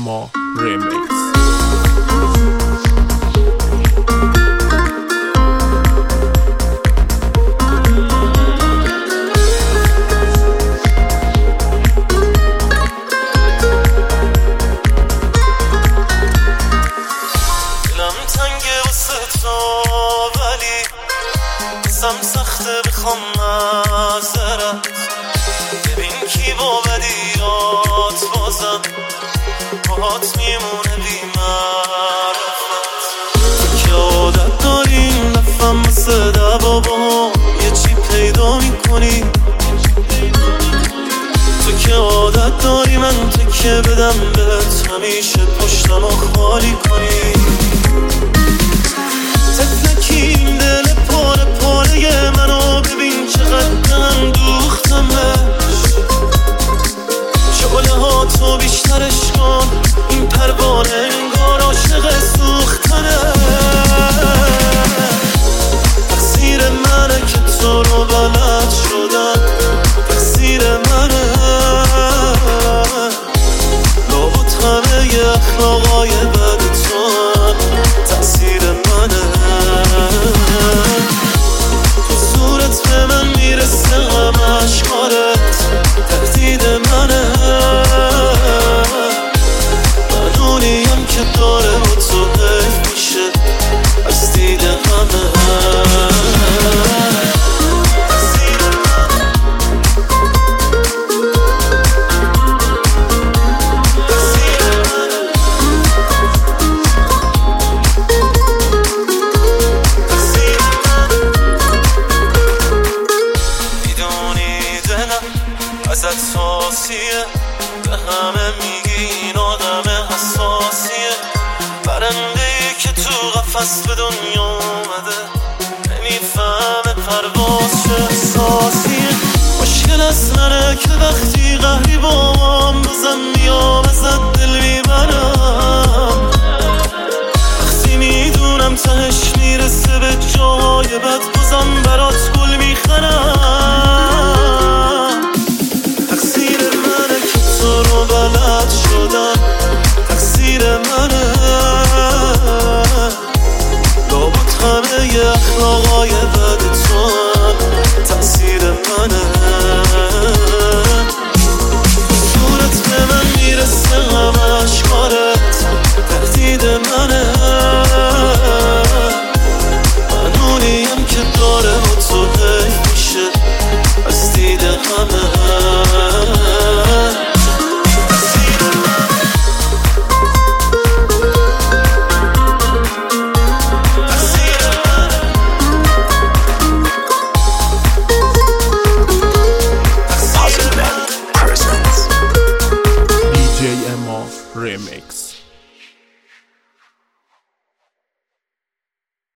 ما ریمیکس. سخته بخوام معذرت ببین کی با بدیات بازم باهات میمونه بی معرفت. تو که عادت داریم نفهم مثل دوا با یه چی پیدا میکنی. تو که عادت داری من تکه بدم بهت همیشه پشتم و خالی کنی. تفلکیم دل پاره پاره منو ببین چقدر دوختمش. شعله ها تو بیشترش کن این پروانه انگار عاشق سوختنه. تقصیر منه که تو رو بلد شدم، تقصیر منه. لابد همه ی اخلاقای بد تو تقصیر منه. تو صورت به من میرسه غم اشکارت تهدید منه. من اونیم که داره